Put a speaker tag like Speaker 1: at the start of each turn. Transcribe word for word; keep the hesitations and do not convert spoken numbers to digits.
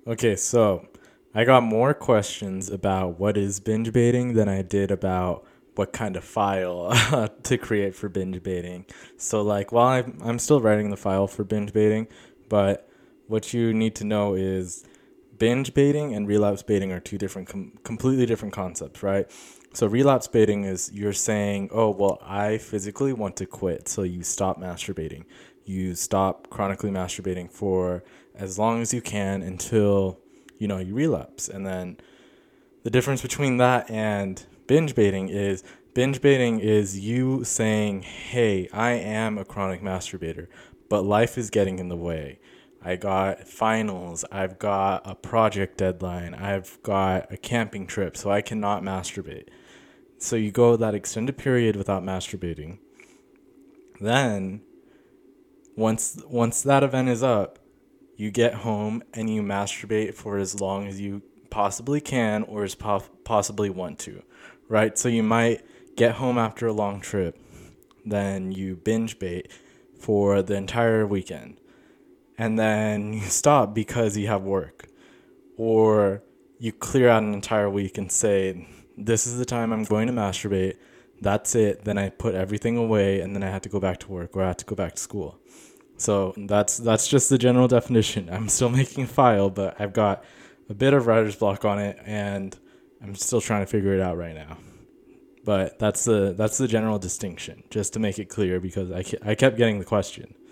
Speaker 1: Okay, so I got more questions about what is binge baiting than I did about what kind of file to create for binge baiting. So, like, while I'm, I'm still writing the file for binge baiting, but what you need to know is binge baiting and relapse baiting are two different, com- completely different concepts, right? So, relapse baiting is you're saying, oh, well, I physically want to quit. So, you stop masturbating. You stop chronically masturbating for as long as you can until, you know, you relapse. And then the difference between that and binge baiting is binge baiting is you saying, hey, I am a chronic masturbator, but life is getting in the way. I got finals, I've got a project deadline, I've got a camping trip, so I cannot masturbate. So you go that extended period without masturbating. Then once once that event is up, you get home and you masturbate for as long as you possibly can or as po- possibly want to, right? So you might get home after a long trip, then you binge bait for the entire weekend, and then you stop because you have work, or you clear out an entire week and say, this is the time I'm going to masturbate. That's it. Then I put everything away and then I had to go back to work or I had to go back to school. So that's that's just the general definition. I'm still making a file, but I've got a bit of writer's block on it, and I'm still trying to figure it out right now. But that's the that's the general distinction, just to make it clear, because I, ke- I kept getting the question.